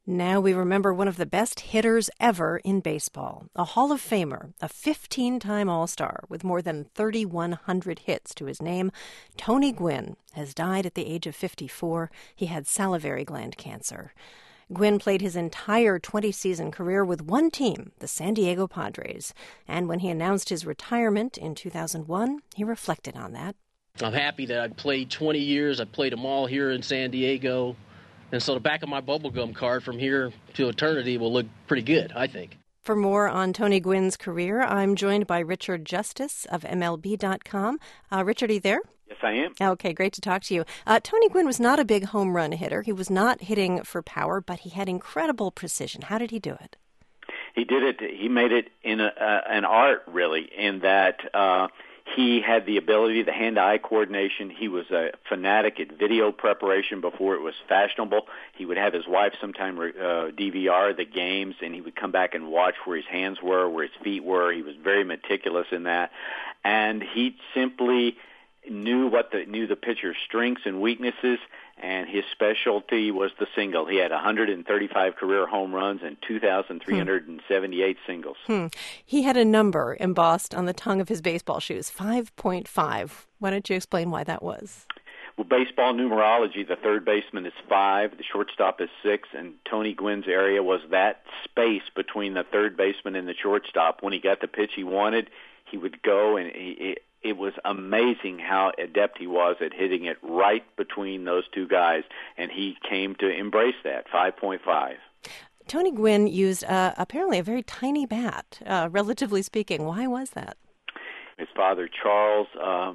Now we remember one of the best hitters ever in baseball, a Hall of Famer, a 15-time All-Star with more than 3,100 hits to his name. Tony Gwynn has died at the age of 54. He had salivary gland cancer. Gwynn played his entire 20-season career with one team, the San Diego Padres. And when he announced his retirement in 2001, he reflected on that. I'm happy that I played 20 years. I played them all here in San Diego. And so the back of my bubblegum card from here to eternity will look pretty good, I think. For more on Tony Gwynn's career, I'm joined by Richard Justice of MLB.com. Richard, are you there? Yes, I am. Okay, great to talk to you. Tony Gwynn was not a big home run hitter. He was not hitting for power, but he had incredible precision. How did he do it? He did it. He made it in an art, really, in that he had the ability, the hand-eye coordination. He was a fanatic at video preparation before it was fashionable. He would have his wife sometime DVR the games, and he would come back and watch where his hands were, where his feet were. He was very meticulous in that. And he simply knew the pitcher's strengths and weaknesses, and his specialty was the single. He had 135 career home runs and 2,378 singles. He had a number embossed on the tongue of his baseball shoes, 5.5. Why don't you explain why that was? Well, baseball numerology, the third baseman is 5, the shortstop is 6, and Tony Gwynn's area was that space between the third baseman and the shortstop. When he got the pitch he wanted, he would go, and it was amazing how adept he was at hitting it right between those two guys, and he came to embrace that, 5.5. Tony Gwynn used apparently a very tiny bat, relatively speaking. Why was that? His father, Charles,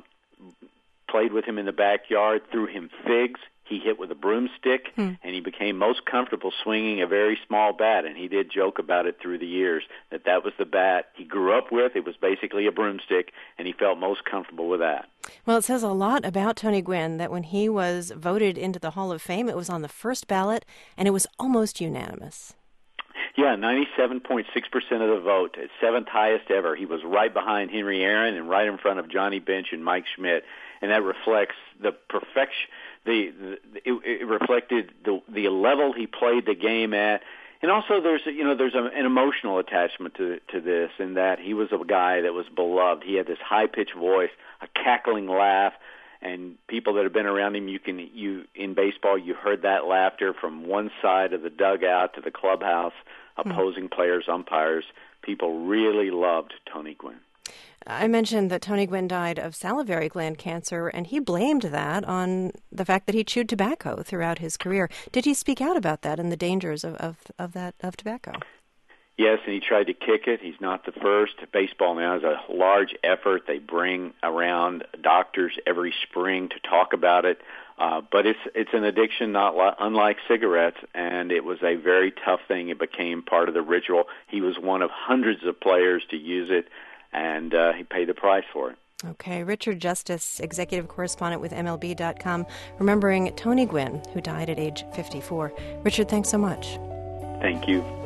played with him in the backyard, threw him figs. He hit with a broomstick, and he became most comfortable swinging a very small bat, and he did joke about it through the years, that was the bat he grew up with. It was basically a broomstick, and he felt most comfortable with that. Well, it says a lot about Tony Gwynn that when he was voted into the Hall of Fame, it was on the first ballot, and it was almost unanimous. Yeah, 97.6% of the vote, seventh highest ever. He was right behind Henry Aaron and right in front of Johnny Bench and Mike Schmidt, and that reflects the perfection. It reflected the level he played the game at, and also there's an emotional attachment to this, in that he was a guy that was beloved. He had this high pitched voice, a cackling laugh, and people that have been around him, in baseball, you heard that laughter from one side of the dugout to the clubhouse, opposing players, umpires. People really loved Tony Gwynn. I mentioned that Tony Gwynn died of salivary gland cancer, and he blamed that on the fact that he chewed tobacco throughout his career. Did he speak out about that and the dangers of tobacco? Yes, and he tried to kick it. He's not the first. Baseball now is a large effort. They bring around doctors every spring to talk about it. But it's an addiction unlike cigarettes, and it was a very tough thing. It became part of the ritual. He was one of hundreds of players to use it, and he paid the price for it. Okay, Richard Justice, executive correspondent with MLB.com, remembering Tony Gwynn, who died at age 54. Richard, thanks so much. Thank you.